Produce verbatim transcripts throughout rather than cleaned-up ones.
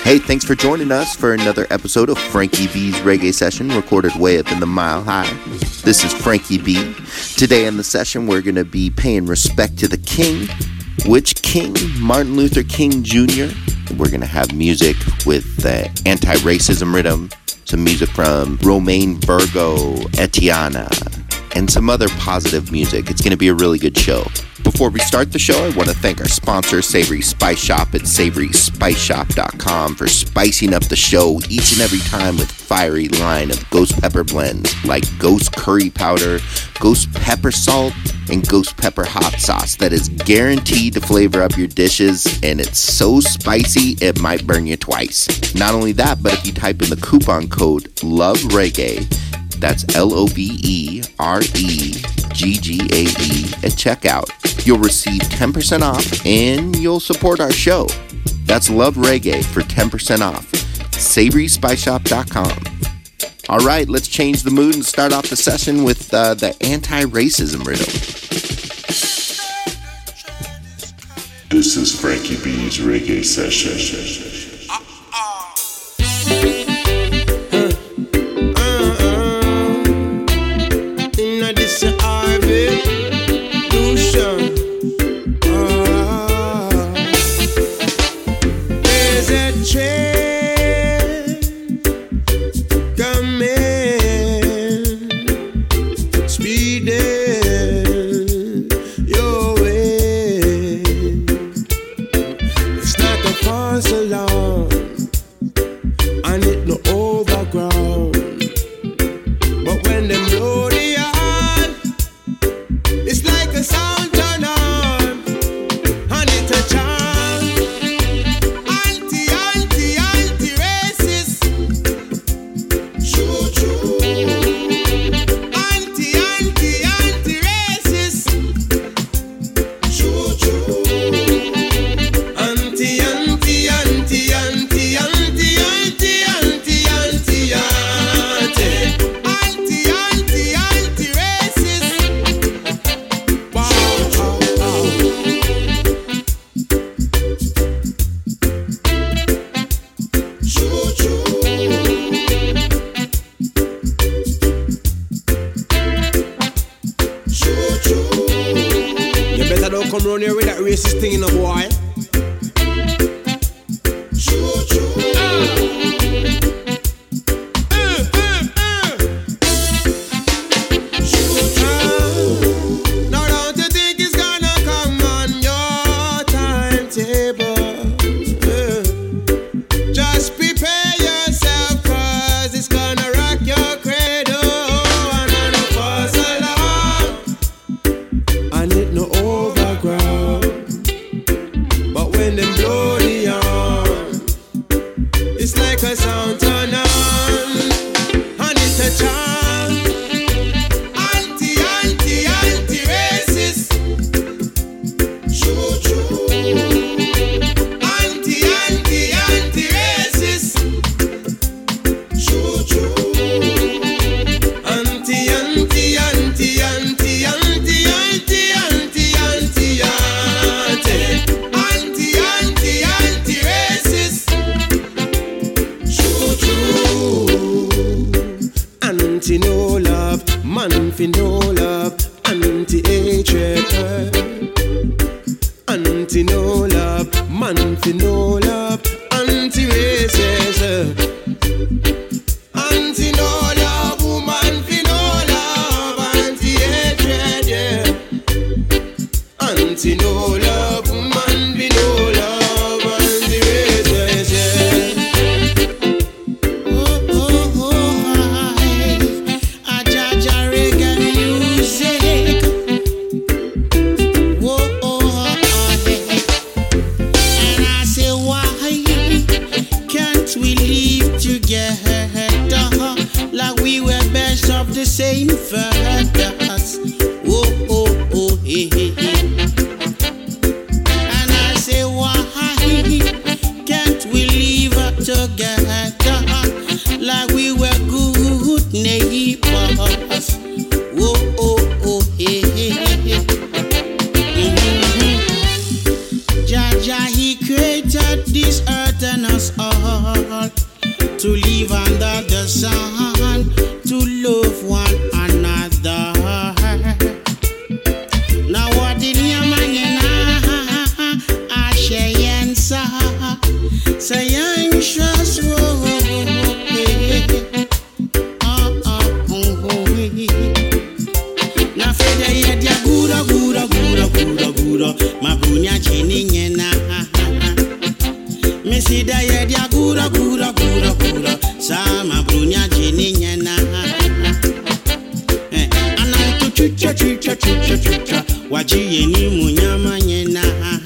Hey, thanks for joining us for another episode of Frankie B's Reggae Session, recorded way up in the Mile High. This is Frankie B. Today in the session, we're going to be paying respect to the King. Which King? Martin Luther King Junior We're going to have music with the anti-racism rhythm, some music from Romain Virgo, Etiana, and some other positive music. It's going to be a really good show. Before we start the show, I want to thank our sponsor, Savory Spice Shop at savory spice shop dot com, for spicing up the show each and every time with fiery line of ghost pepper blends like Ghost Curry Powder, Ghost Pepper Salt, and Ghost Pepper Hot Sauce that is guaranteed to flavor up your dishes, and it's so spicy it might burn you twice. Not only that, but if you type in the coupon code LOVEREGGAE, that's L O V E R E G G A E at checkout, you'll receive ten percent off and you'll support our show. That's Love Reggae for ten percent off. savory spice shop dot com. All right, let's change the mood and start off the session with uh, the anti-racism rhythm. This is Frankie B's Reggae Session. We leave certain us all to live under the sun, to love one another. Now what did you man I share say anxious road. Oh oh oh. Na fede ye dia gura gura gura gura gura mabunya chini nyena. Me see da ye dia gura gura gura gura sama brunya chini nyena. Eh anantu chucha chucha chucha chucha waji yeni munyama nyena.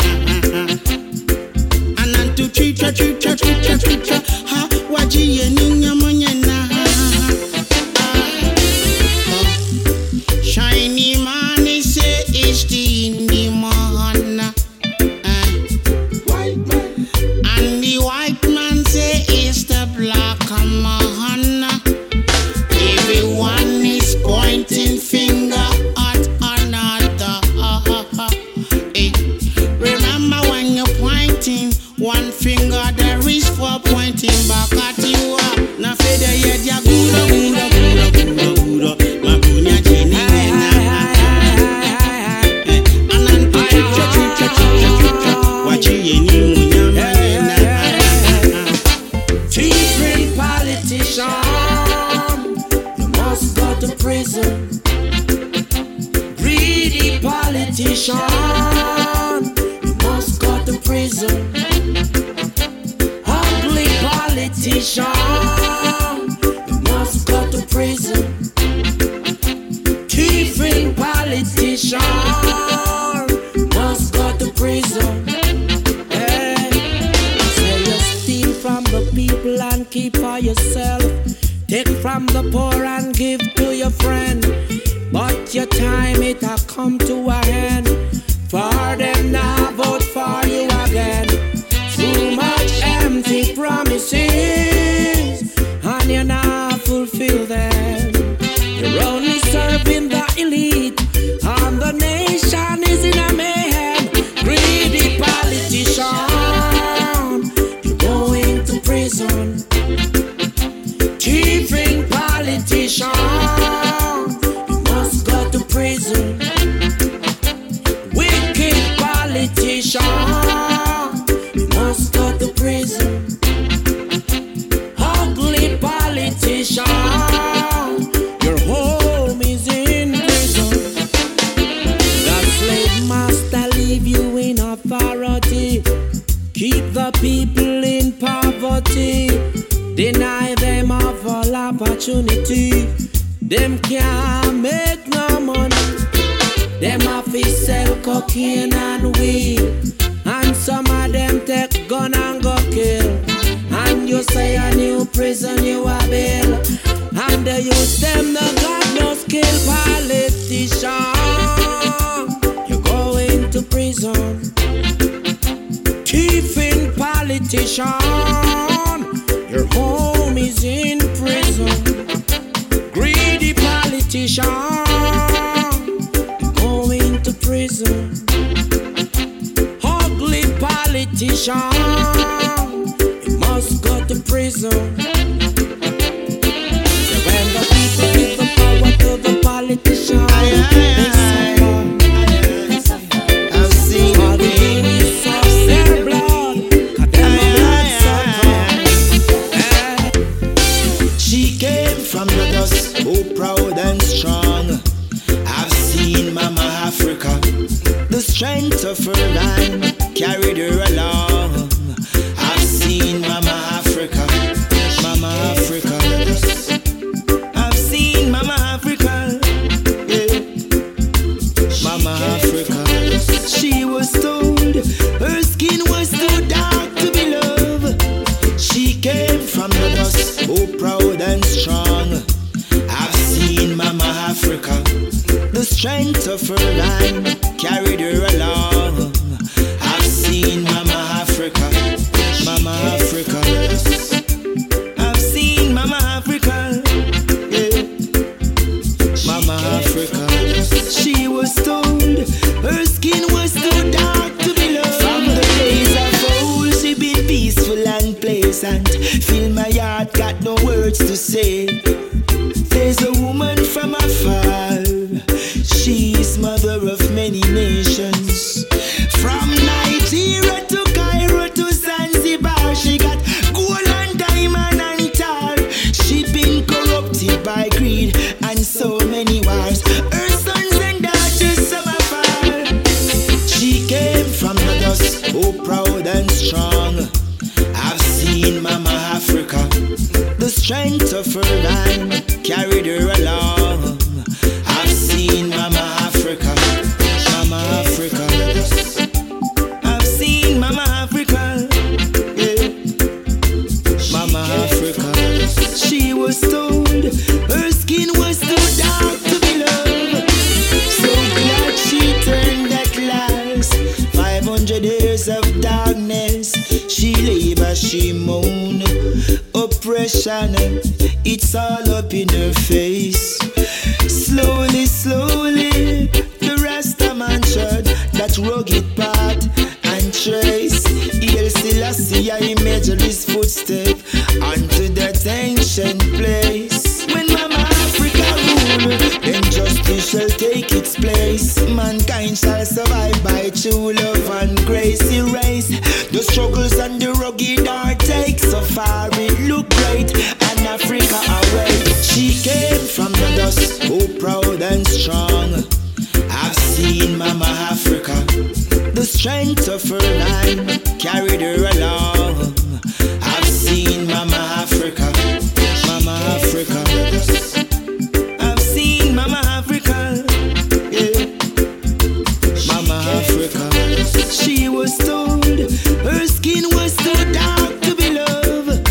Anantu chucha chucha chucha chucha ha waji yeni nyama nyena. Shiny man say it's the indie man, uh, white man, and the white man say it's the black man. Everyone is pointing finger at another. Hey, remember when you're pointing one finger, there is four pointing back at you. Na fede ye dia gura gura gura gura gura mabunya chini. Different politician, you must go to prison. Greedy politician, you must go to prison. Ugly politician, you must go to prison. Different politician must go to prison. From the people and keep for yourself. Take from the poor and give to your friend. But your time it a come to a end. For them now vote for you again. Too much empty promises and you not fulfill them. You're only serving the elite and the nation is in a mayhem. Greedy politician, prison. Thieving politician, you must go to prison. Wicked politician, you must go to prison. Ugly politician, your home is in prison. The slave master leave you in authority. Keep the people in poverty, deny them of all opportunity. Them can't make no money. Them have to sell cocaine and weed, and some of them take gun and go kill. And you say a new prison you a build, and they use them the God no skill politician. You go into prison. Thieving politician, your home is in prison. Greedy politician, going to prison. Ugly politician, you must go to prison. So when the people give the power to the politician, they suffer. I've seen it. From the dust, so proud and strong. I've seen Mama Africa, the strength of her line carried her along. I've seen Mama Africa, and pleasant. Fill my heart, got no words to say. There's a woman from afar. She's mother of many nations. From Nigeria to Cairo to Zanzibar, she got gold and diamond and tar. She been corrupted by greed and so many wars. Her sons and daughters some afar. She came from the dust, oh proud and strong. I've seen Mama Africa. The strength of her line carried her along. I've seen Mama Africa, Mama Africa. I've seen Mama Africa, yeah. Mama Africa. She was told her skin was too dark to be loved. So glad she turned at last. Five hundred years of darkness. She labor, she moan. Oppression, it's all up in her face. Slowly, slowly, the Rasta man showed that rugged path and trace. He'll still see I measure his footstep onto that ancient place. When Mama Africa rule, then justice shall take its place. Mankind shall survive by true love and grace. Erase the struggles and the rugged heart take. So far it look great, and Africa away. She came from the dust, oh proud and strong. I've seen Mama Africa. The strength of her line carried her along. I've seen Mama Africa, Mama Africa. I've seen Mama Africa, yeah. Mama Africa. She was told her skin was too dark to be loved.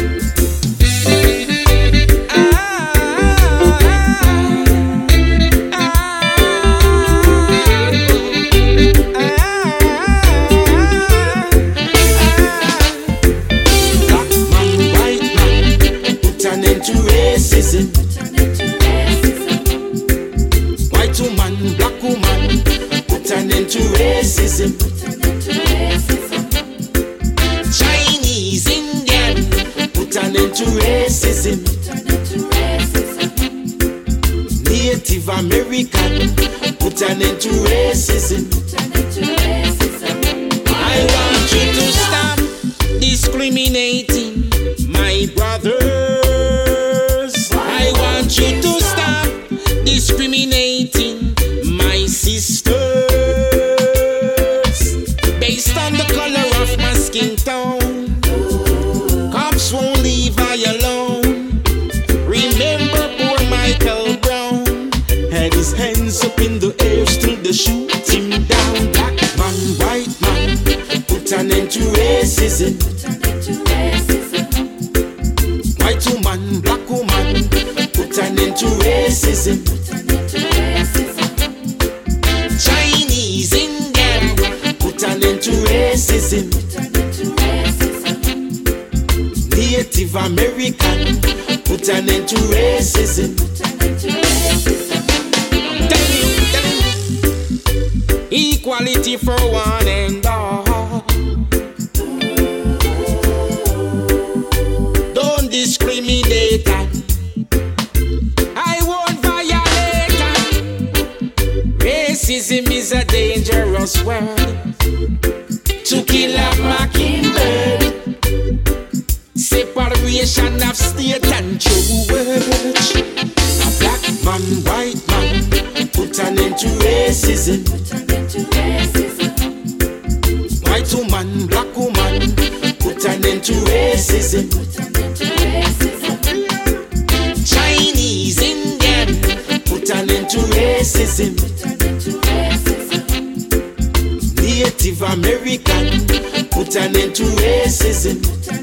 White woman, black woman, put an end to racism. Chinese, Indian, put an end to racism. Native American, put an end to racism. I want you to stop discriminating, my brothers. I want you to stop discriminating, my sisters, based on the color of my skin tone. Cops won't leave I alone. Remember poor Michael Brown had his hands up in the air, still they shoot him down. Black man, white man, put an end to racism. White woman, black woman, put an end to racism. Chinese, Indian, put an end to racism. Native American, put an end to racism. Tell you, tell you. Equality for one and all. Don't discriminate. I won't violate. Racism is a dangerous word to kill a mockingbird. Separation of state and church. A black man, white man, put an end to racism. White woman, black woman, put an end to racism. Chinese, Indian, put an end to racism. Native American, put an end to racism.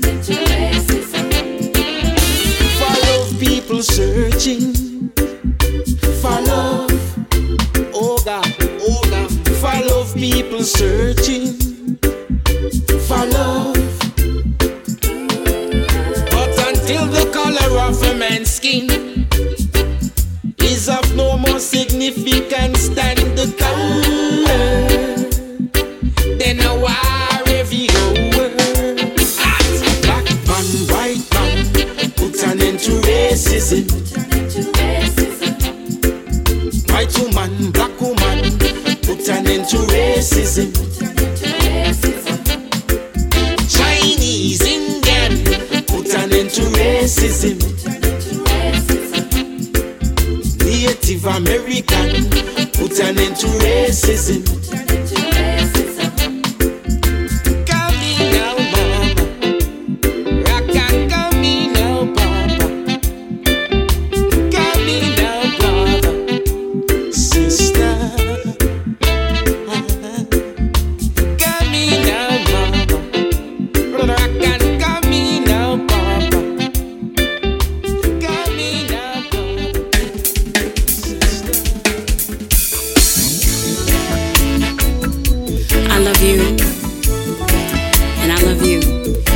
Follow people searching for love. Oh God, oh God. Follow people searching for love. But until the color of a man's skin is of no more significance than the color, then a war every over. Black racism. Native American, put an end to racism. Come in now, mama. Rock and come in now, papa. Come in now, brother, sister. Come in now, mama. Rock and come in now, papa. Come in now, brother. I love you, and I love you.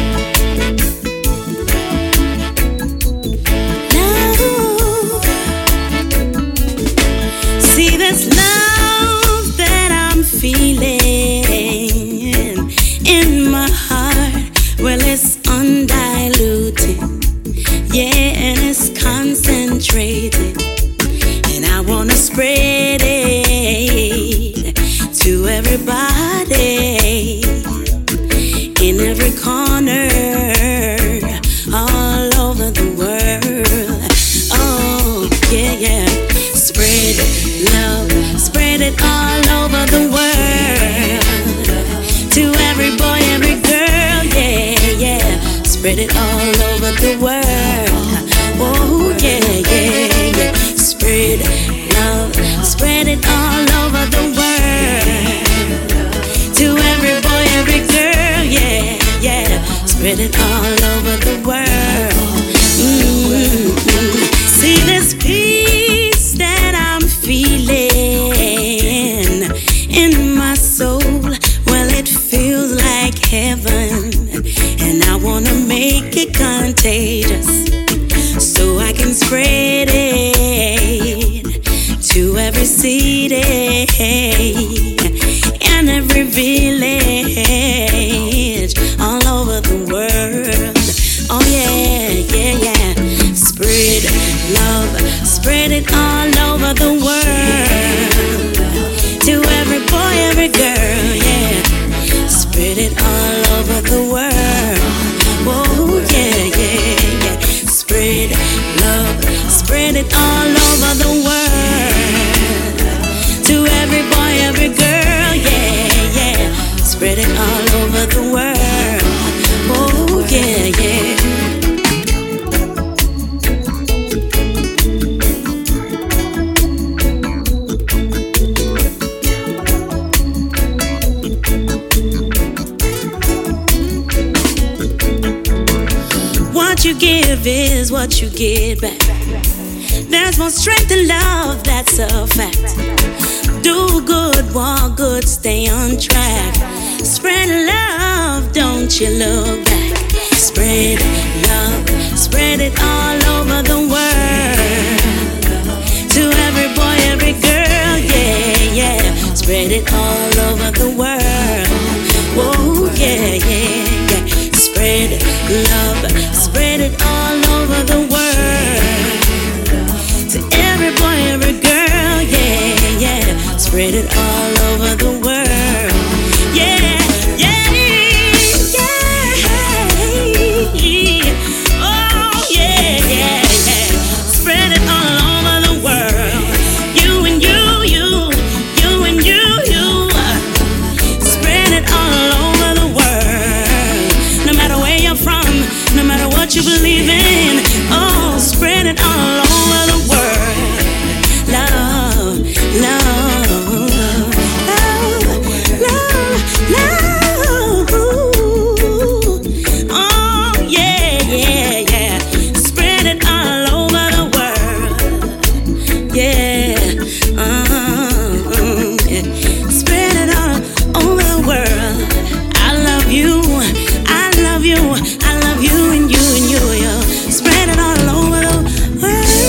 Love. See this love that I'm feeling in my heart. Well, it's undiluted, yeah, and it's concentrated, and I wanna spread it to everybody in every corner, all over the world. Oh, yeah, yeah. Spread love, spread it all over the world. To every boy, every girl, yeah, yeah. Spread it all over the world. Oh, yeah, yeah, yeah. Spread love, spread it all over the world. To every boy, every girl, yeah, yeah. Spread it all over the world. Mm-hmm. See this peace that I'm feeling in my soul. Well, it feels like heaven, and I wanna make it contagious, so I can spread it to every city and every village all over the world. Oh yeah, yeah, yeah. Spread love, spread it all over the world. To every boy, every girl, yeah. Spread it all over the world. Oh yeah, yeah, yeah. Spread love, spread it all over the world. To every boy, every girl, yeah, yeah. Spread it all over the world. Oh yeah, yeah. What you give is what you get back. There's more strength in love, that's a fact. Do good, walk good, stay on track. Spread love, don't you look back. Spread love, spread it all over the world. To every boy, every girl, yeah, yeah. Spread it all over the world. Whoa, yeah, yeah, yeah. Spread love, spread it all over the world. To every boy, every girl, yeah, yeah. Spread it all over the world. Yeah, yeah, yeah. Oh, yeah, yeah, yeah. Spread it all over the world. You and you, you, you and you, you. Spread it all over the world. No matter where you're from, no matter what you believe in. Oh, spread it all over the world. Love, love, love, love, love. Oh, yeah, yeah, yeah. Spread it all over the world. Yeah, uh, yeah. Spread it all over the world. I love you, I love you, I love you and you and you, yo. Spread it all over the world.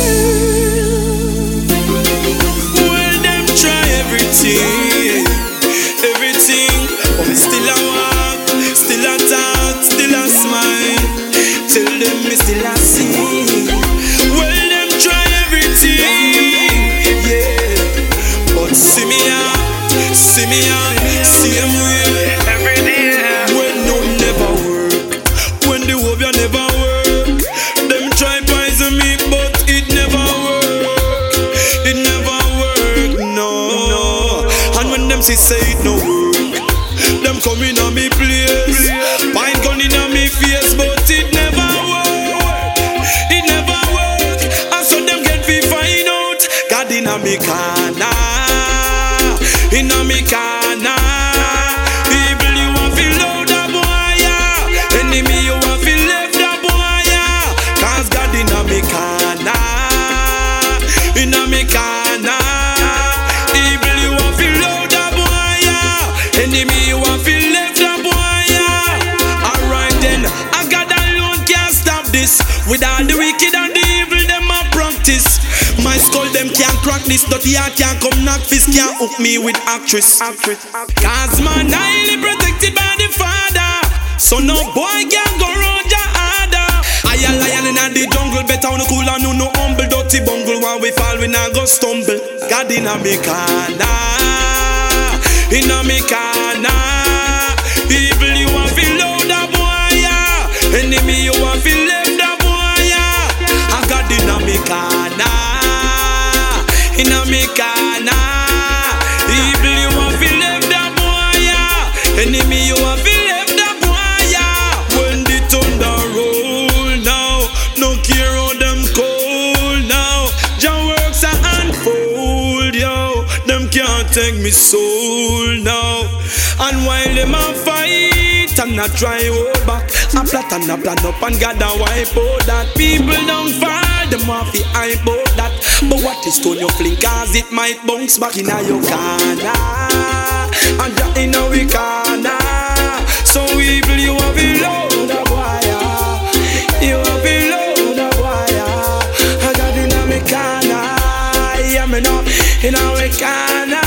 corner, in a me corner. Evil you want feel loud the boy, yeah. Enemy you want feel left the boy, yeah. Cause God in a me corner, in a me corner. Evil you want feel loud the boy, yeah. Enemy you want feel left the boy, yeah. Alright then, I God alone can't stop this. With all the wicked and the evil them a practice. My skull them can't crack this. Dirty heart can't come knock fist. Can't hook me with actress. Cause man highly protected by the Father. So no boy can go round your harder. I a lion in the jungle. Better on the cool and no no humble. Dirty bungle. When we fall we not go stumble. God in a me corner, in a me corner. Evil you want feel loud the boy, yeah. Enemy you want feel left the boy, yeah. I got in a me corner, in a me corner. Evil you want feel left the boy, yeah. Enemy you want feel left the boy, yeah. When the thunder roll now, no care how them cold now. Jah works a unfold, yo. Them can't take me soul now. And while them a fight and a try hold back, a plot and a plan up and God a wipe out that. People don't fall, them want fi hype out that. But what is stone you fling, cause it might bounce back in a your corner, and that in a we corner. So evil you want fi load the wire, you want fi load the wire. I got in a me corner, yeah me know, in a we corner.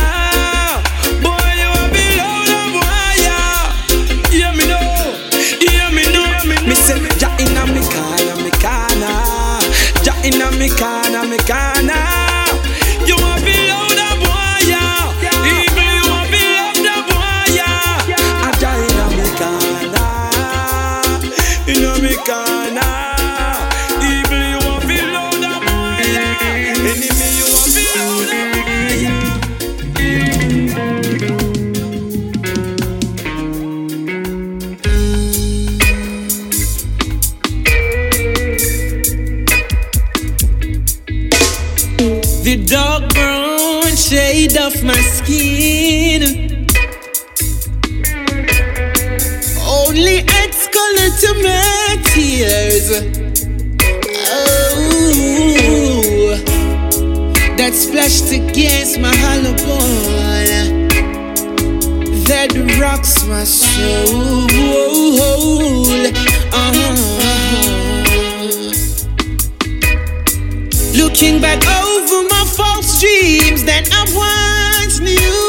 Inna me corner, me corner. You want feel loud the boy, yeah. Evil you want feel love the boy, yeah. Aja inna me corner, inna me corner. Evil you want feel loud the boy, yeah. Enemy you want feel loud the boy, yeah. The dark brown shade of my skin only adds color to my tears. Oh, that splashed against my hollow bone, that rocks my soul. Uh-huh. Looking back over my false dreams that I once knew,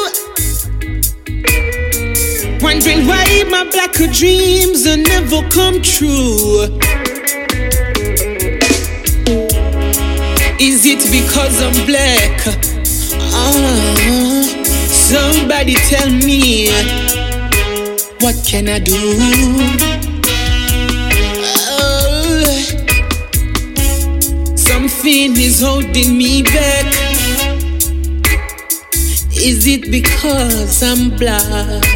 wondering why my blacker dreams will never come true. Is it because I'm black? Oh, somebody tell me, what can I do? Something is holding me back. Is it because I'm black?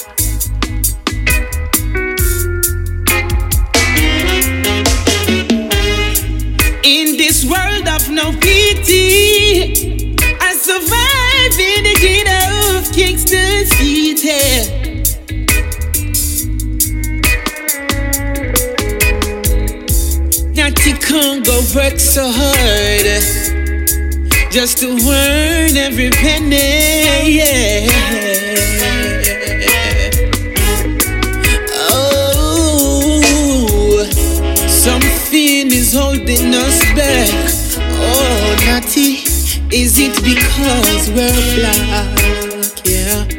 In this world of no pity, I survive in the ghetto of Kingston City. Natty can't go work so hard just to earn every penny, yeah. Oh, something is holding us back. Oh, Natty, is it because we're black, yeah?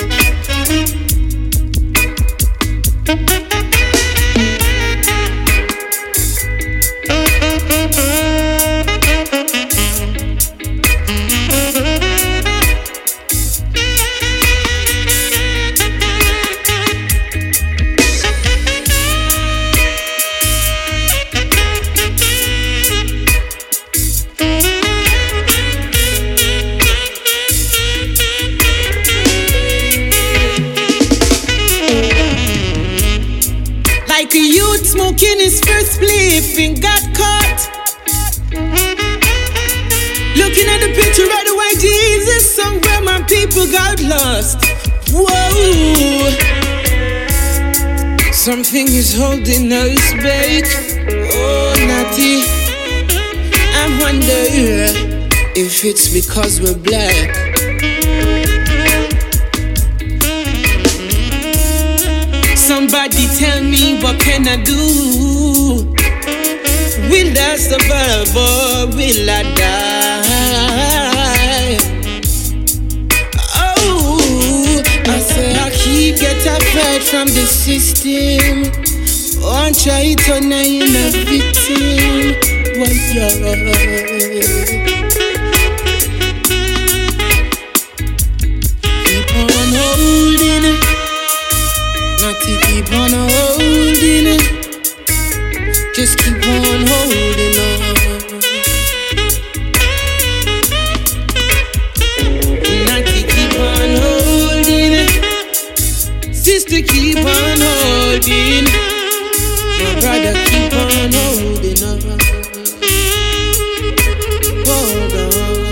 Smoking his first spliff and got caught. Looking at the picture of the white people got lost. Whoa, something is holding us back. Oh, Natty, I wonder if it's because we're black. Somebody tell me, what can I do? Will I survive or will I die? Oh, I say I keep get a fight from the system. One try to turn I in a victim. Why, yeah. Keep on holding, not to keep on holding. Just keep on holding on. Not to keep on holding. Sister, keep on holding. My brother, keep on holding on. Hold on.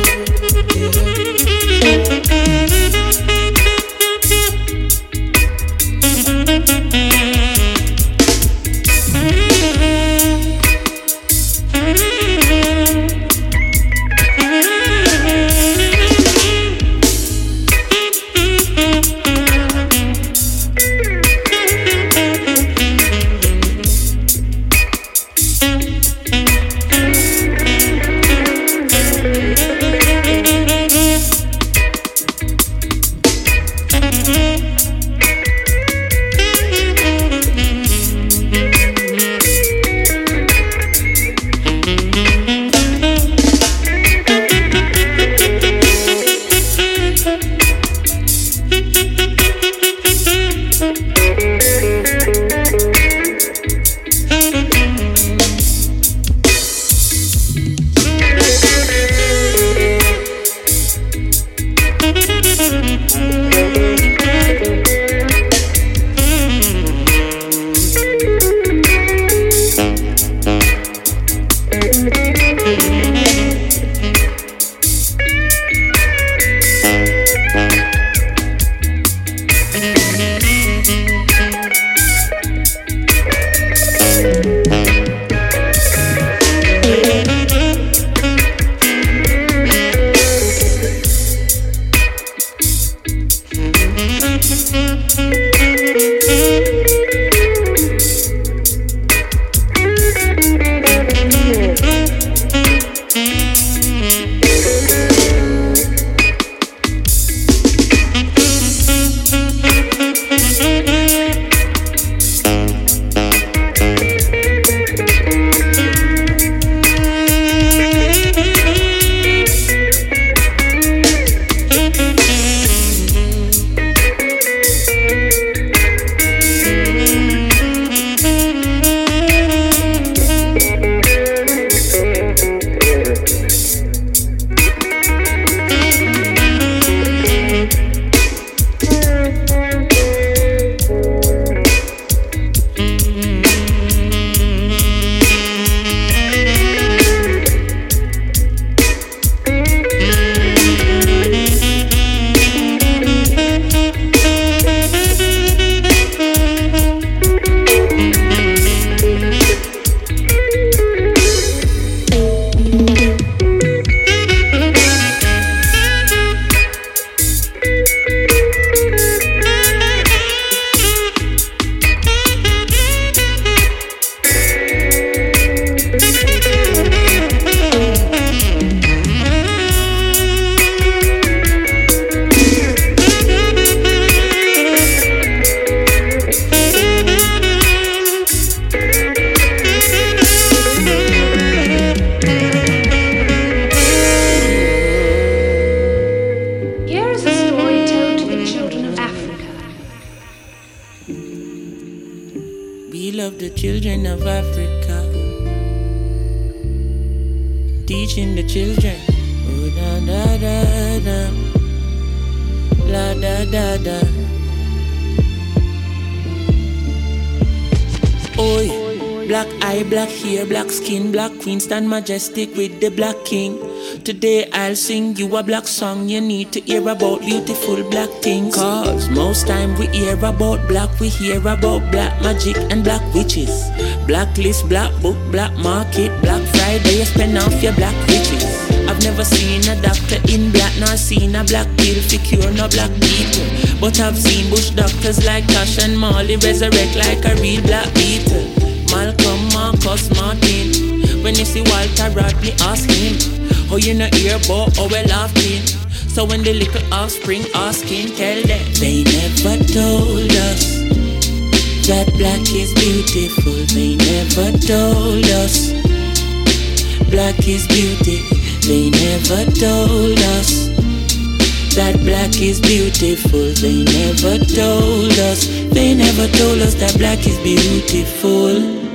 of the children of Africa, teaching the children. Oh, da da da da, la da da da. Oi, Black eye, black hair, black skin, black queen stand majestic with the black king. Today I'll sing you a black song. You need to hear about beautiful black things. Cause most time we hear about black, we hear about black magic and black witches. Blacklist, black book, black market, Black Friday, you spend off your black riches. I've never seen a doctor in black, nor seen a black pill for cure no black people. But I've seen bush doctors like Tash and Molly resurrect like a real black beetle. Malcolm, Marcus, Martin. When you see Walter Rodney, ask him. Oh, you know hear about how we laughing. So when the little offspring asking, tell them they never told us that black is beautiful. They never told us black is beauty. They never told us that black is beautiful. They never told us. They never told us that black is beautiful.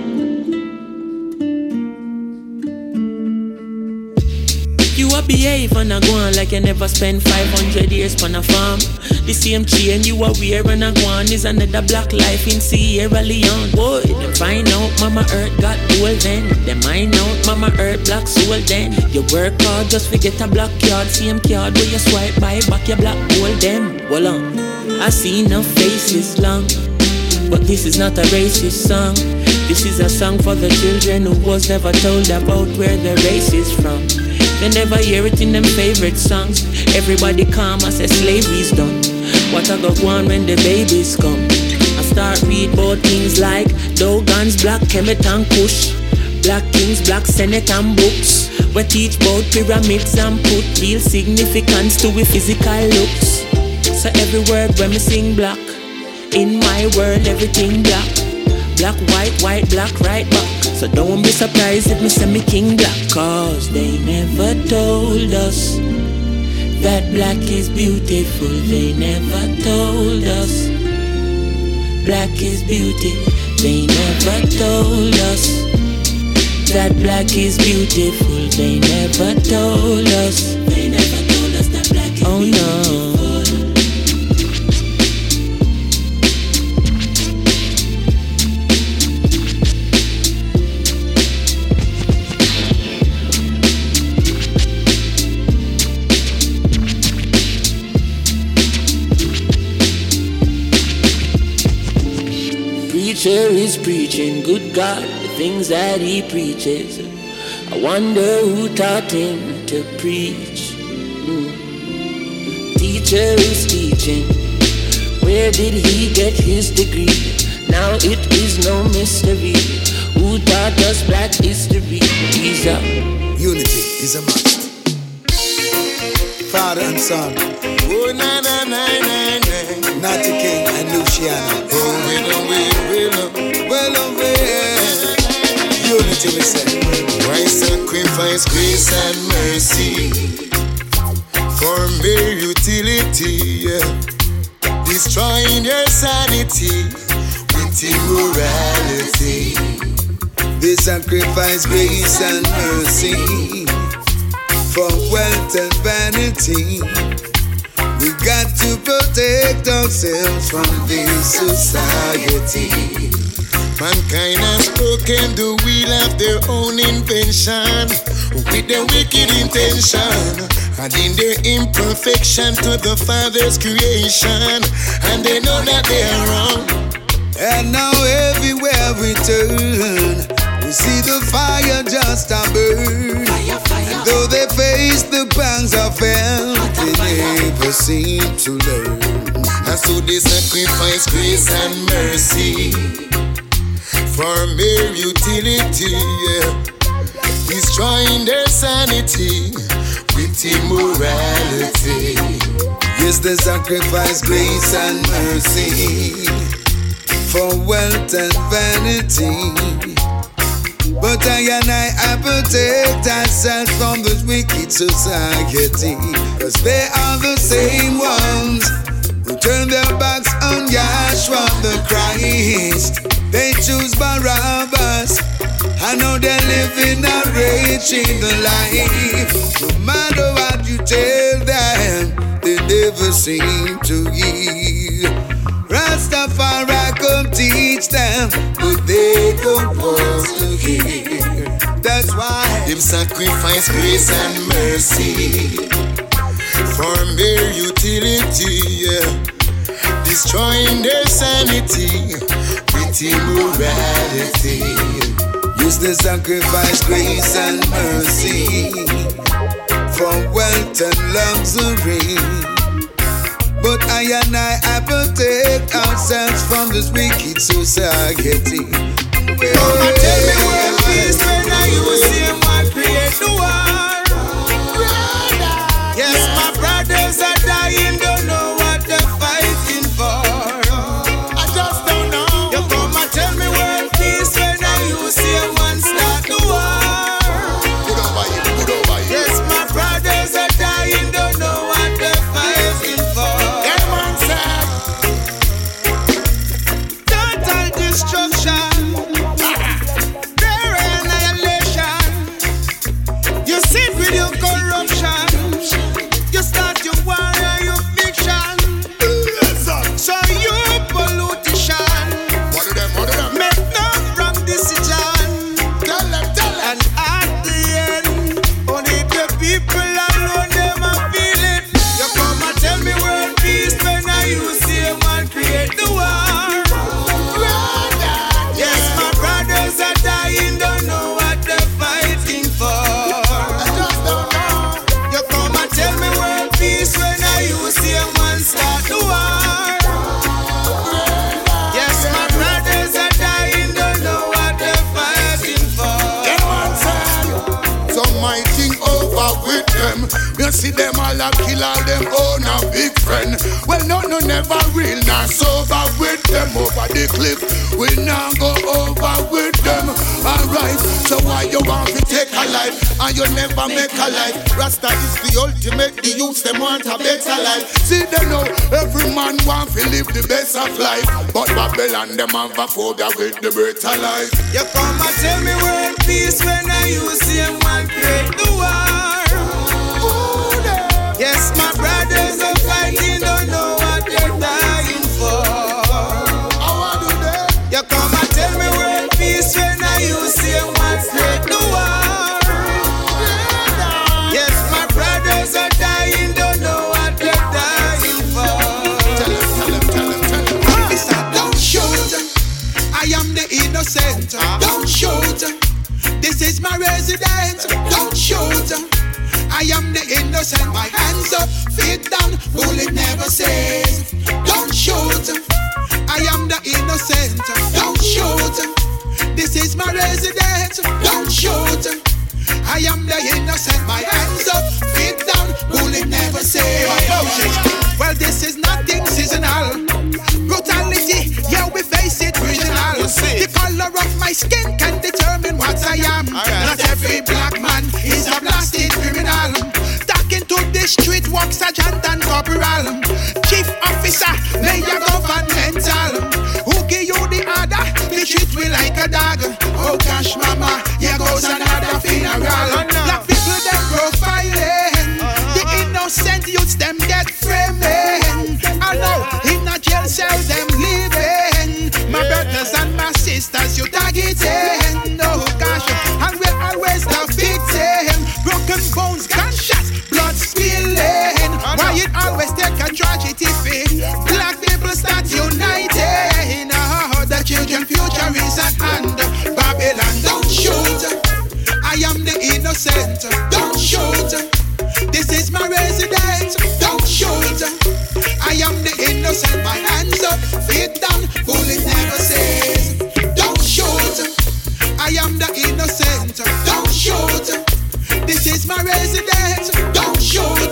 You a behave and a go on like you never spent five hundred years on a farm. The same chain you a wear and a go on is another black life in Sierra Leone. Boy, them find out Mama Earth got gold then. Them find out Mama Earth black soul then. You work hard just forget a black card. Same card where you swipe by back your black gold them. Well on, I see no faces long, but this is not a racist song. This is a song for the children who was never told about where their race is from. They never hear it in them favorite songs. Everybody calm as say slavery's done. What I go on when the babies come? I start read about things like Dogons, Black Kemet and Kush, Black Kings, Black Senate and books. We teach about pyramids and put real significance to we physical looks. So every word when me sing black, in my world everything black. Black, white, white, black, right back. So don't be surprised if me say me king black. Cause they never told us that black is beautiful. They never told us black is beauty. They never told us that black is beautiful. They never told us. They never told us that black is oh, beautiful. No. Preacher is preaching, good God, the things that he preaches. I wonder who taught him to preach. Mm. Teacher is teaching, where did he get his degree? Now it is no mystery. Who taught us black history? He's up. Unity is a must. Father and son. Oh, na na na na na. Natty King and Luciano. Oh, we know, we know, well aware. Unity we say. Why sacrifice grace and mercy for mere utility? Yeah. Destroying your sanity with immorality. They sacrifice grace and mercy for wealth and vanity. We got to protect ourselves from this society. Mankind has broken the wheel of their own invention with their wicked intention, adding their imperfection to the Father's creation, and they know that they are wrong. And now everywhere we turn, we see the fire just a burn. Fire, fire. And though they face the pangs of hell, they never seem to learn. And so they sacrifice grace and mercy for mere utility, yeah. Destroying their sanity with immorality. Yes, they sacrifice grace and mercy for wealth and vanity. But I and I, I protect ourselves from this wicked society. Cause they are the same ones who turn their backs on Yahshua the Christ. They choose Barabbas. I know they're living a raging life. No matter what you tell them, they never seem to hear. Rastafari come teach them, but they don't want to hear. That's why them sacrifice grace and mercy for mere utility, yeah. Destroying their sanity with immorality. Used to sacrifice grace and mercy for wealth and luxury. But I and I, I protect ourselves from this wicked society. Come and tell me where peace when I use him and create the war. Yes, my brothers are dying, don't know what they're fighting for. I just don't know. You come and tell me where peace when I use him and start the war. Good over you, good over you. Yes, my brothers are dying, don't know what they're fighting for. That man said, total destruction, their annihilation. You sit with your corruption, you start your war and your fiction. So you politician, make no wrong decision. And at the end, only the people alone them are feel it. You come and tell me world peace when I use him and create the war. Yes, my brothers are dying, don't know what they're fighting for. I just don't know. You come and tell me world peace when I use him and start the war. Yes, my brothers are dying, don't know what they're fighting for. Some might think over with them. You see them all a kill all them own a big friend. Well, no, no, never real, not sober with them over the cliff. We now go over with them. Alright, so why you want to take a life and you never make a life? Rasta is the ultimate, the youths them want a better life. See them now, every man want to live the best of life. But Babylon them have a phobia with the better life. You come and tell me world peace when I use him and create the war. Yes, my brothers are fighting, don't know what they're dying for. You come and tell me world peace when I use him and create the war. Yes, my brothers are dying, don't know what they're dying for. Tell him, tell him, tell him, tell him. Officer, don't shoot. I am the innocent. Don't shoot. This is my residence. Don't shoot. I am the innocent. My hands up, feet down. Bullet never says. Don't shoot. I am the innocent. Don't shoot. This is my residence. Don't shoot. I am the innocent. My hands up, feet down. Bullet never says. Well, this is nothing seasonal. Brutality, yeah, we face it regional. The color of my skin can determine what I am. Right. Not every black man is a blasted criminal. Talking to the street, walk sergeant and corporal. Chief officer, mayor governmental. Who give you the order? They treat me like a dog. Oh gosh, mama, here goes another funeral. Oh, no. Black people, them profiling. Uh-huh. The innocent youths, them get framing. I know, in a jail cell, them living. My brothers and my sisters, you targeting. Oh gosh, and we're always the victim. Broken bones, gunshots, blood spilling. Why it always take a tragedy fee? Black people start uniting. Oh, the children future is at hand. Babylon, don't shoot. I am the innocent. Don't shoot. This is my residence. Don't shoot. I am the innocent. My hands up, feet down. Bullet never says. Don't shoot. I am the innocent. Don't shoot. This is my residence. Don't shoot.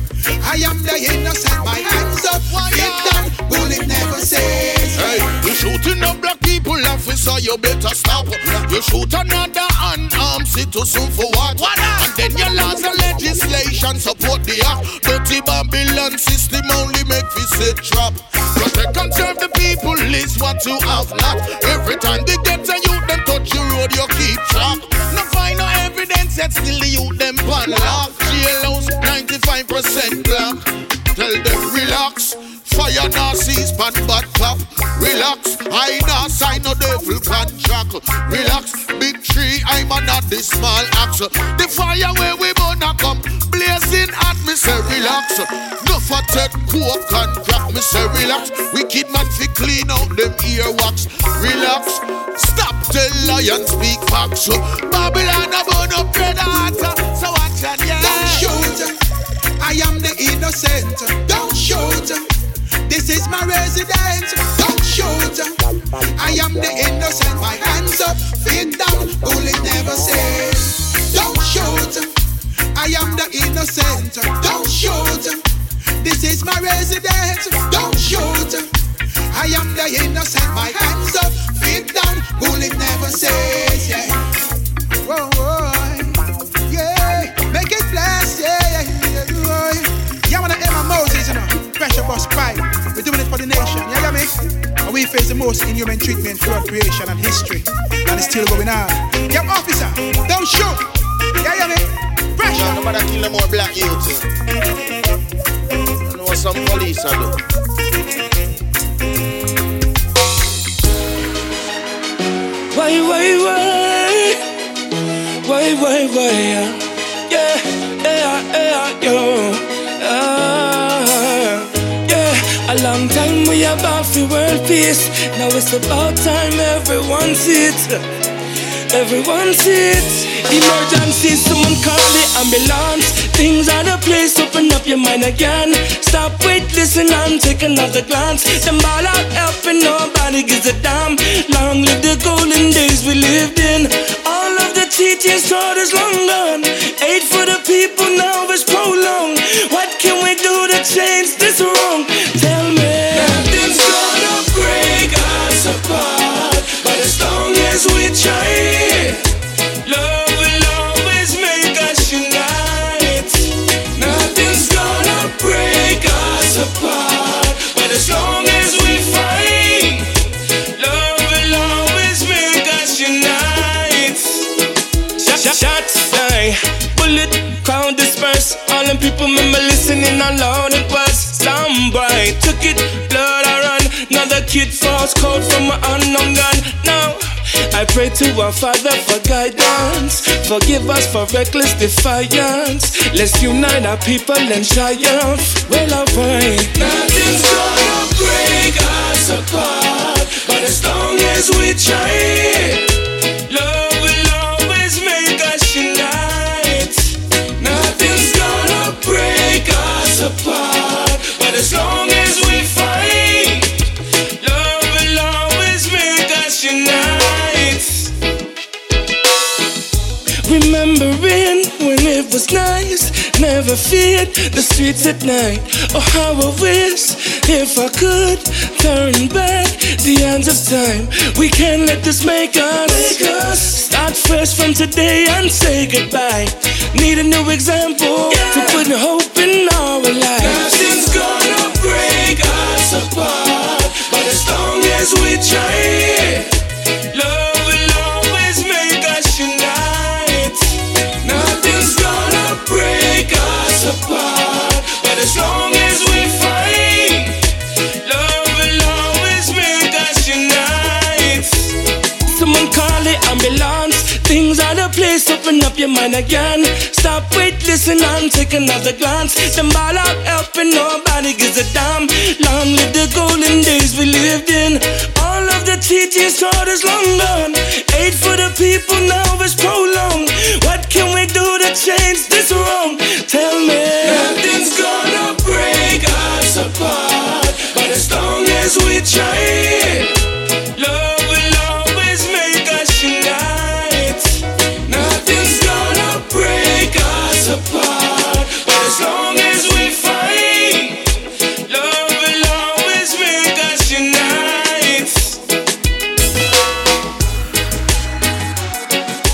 I am the innocent. My hands up, feet down. Bullet never says. Hey, you shooting up black people, officer, you better stop. You shoot another unarmed citizen for what? What? And then your laws and legislation support the act. Dirty Babylon system only make we sit trap. Protect and serve the people is what you have not. Every time they get a youth, them touch your road, you keep track. No find no evidence yet, still the youth them pan lock. Jailhouse ninety-five percent black. Tell them relax. Fire Nazis, bad bad cop. Relax, I not sign no devil contract. Relax, big tree, I'm a not this small axe. The fire where we gonna come blazing at me say relax. No for take coke and crack me say relax. Wicked man fi clean out them earwax. Relax, stop tell lion speak facts. Babylon a burn up red heart. So watch and yeah. Don't shoot, I am the innocent. Don't shoot, this is my residence. Don't shoot, I am the innocent. My hands up, feet down, bullet never says. Don't shoot, I am the innocent. Don't shoot, this is my residence. Don't shoot, I am the innocent. My hands up, feet down, bullet never says. Yeah, whoa, whoa, yeah, make it blast, yeah, yeah, yeah, yeah. Yeah, wanna Emma Moses, you know, pressure bus pipe. We're doing it for the nation, you get me? And we face the most inhuman treatment throughout creation and history, and it's still going on. Yeah, officer, don't shoot. Yeah, you get me? Pressure. Nobody kill no more black youth. I know what some police are doing. Why, why, why? Why, why, why? Yeah, yeah, yeah, yo. Ah, yeah. A long time we about for world peace. Now it's about time everyone sees it. Everyone sees it. Emergency, someone call the ambulance. Things are the place, open up your mind again. Stop, wait, listen and take another glance. Them ball out helping, nobody gives a damn. Long live the golden days we lived in. All of the teachings taught us long gone. Aid for the people now is prolonged. What can we do to change this wrong? Tell me. Nothing's gonna break us apart, but as long as we try, love will always make us unite. Nothing's gonna break us apart, but as long as we fight, love will always make us unite. Shots fly, bullet crowd disperse. All them people remember listening how loud it was. Stand by, took it, blood I run. Another kid falls cold from an unknown gun. Now I pray to our Father for guidance. Forgive us for reckless defiance. Let's unite our people and triumph. Well, alright. Nothing's gonna break us apart, but as long as we try, love will always make us unite. Nothing's gonna break us apart, but as long as we fight, love will always make us unite. Remembering when it was nice, never feared the streets at night. Oh, how I wish if I could turn back the hands of time. We can't let this make us, make us start fresh from today and say goodbye. Need a new example, yeah, to put hope in our lives. Nothing's gonna break us apart, but as long as we try, love will always make us unite. Nothing's gonna break us apart, but as long as we fight, love will always make us unite. Someone call the ambulance. Things are the place, open up your mind again. Stop, wait, listen and take another glance. Them ball out helping, nobody gives a damn. Long live the golden days we lived in. All of the teachings taught us long gone. Aid for the people now is prolonged. What can we do to change this wrong? Tell me. Nothing's gonna break us apart, but as long as we try, love will always make us unite. Nothing's gonna break us apart, but as long as we fight, love will always make us unite.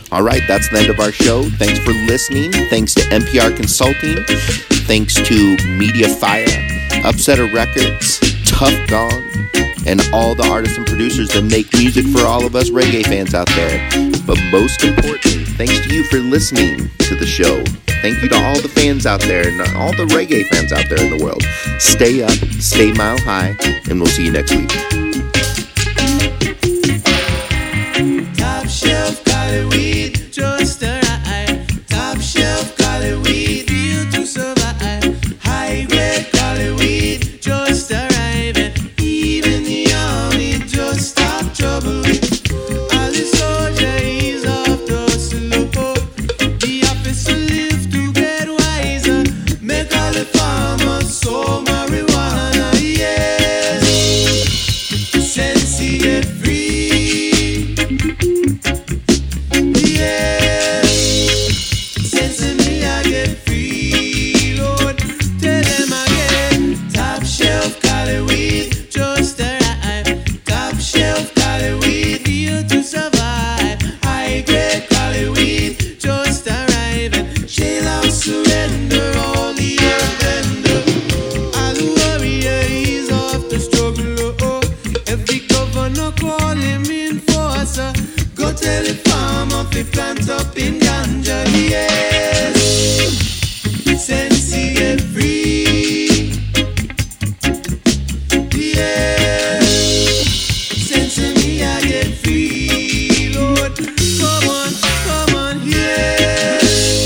All right, that's the end of our show. Thanks for listening. Thanks to N P R Consulting. Thanks to Mediafire, Upsetter Records, Tough Gong, and all the artists and producers that make music for all of us reggae fans out there. But most importantly, thanks to you for listening to the show. Thank you to all the fans out there and all the reggae fans out there in the world. Stay up, stay mile high, and we'll see you next week. Top shelf Cali weed, just a ride. Top shelf Cali weed, feel to survive. High grade Cali weed, just arriving. Even the army just stop trouble. All the soldiers ease off the slope. The officer live to get wiser. Make all the farmers sow marijuana, yes. Since he get free, yes. Since me I get free, Lord, tell them again. Top shelf Cali weed, just arrive. Top shelf Cali weed, feel to survive. High grade Cali weed, just arriving. Shall I surrender all the earth vendor? All the warriors off the struggle. Oh, every governor call him enforcer. Go tell the farmer fi plant up in ganja, yes. Since he get free, yes. Since me I get free, Lord, come on, come on, yes.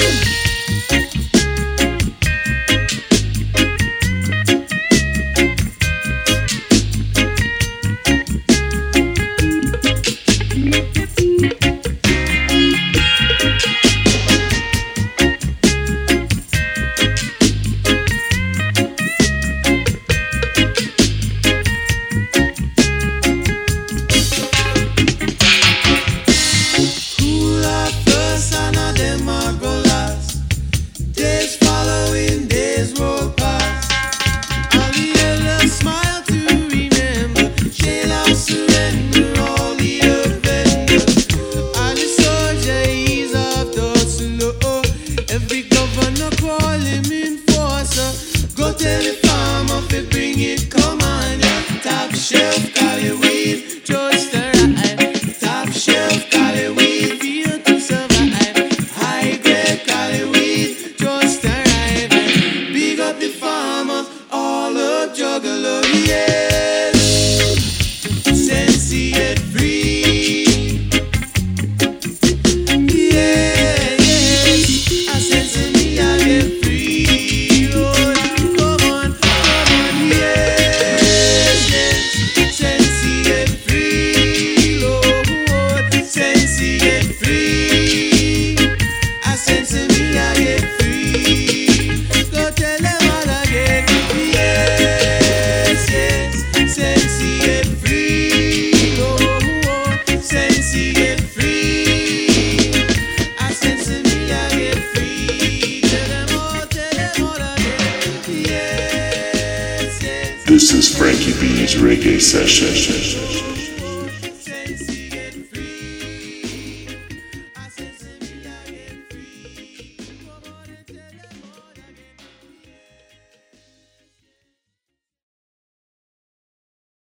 Cool off first, and of them are go last. Days following, days roll past. All the elders smile to remember. Shall I surrender all the earth vendors? All the soldiers ease off the slow. Every governor call him enforcer. Go tell the farmer fi bring it, come on, yeah. Top shelf Cali weed, just arrive. Top shelf Cali weed, feel to survive. High grade Cali weed, just arrive. Big up the farmers, all up juggler, yes. Since he get free, yeah, yes. I sense me I get free, Lord, come on, come on, yes, yes. Since he get free, Lord, since he get free, I sense me I get free. Go tell them all again, yes, yes. Since he get free, Lord, since he get free, I sense me I get free. Tell them all, tell them all again, yes, yes. This is Frankie B's Reggae Session.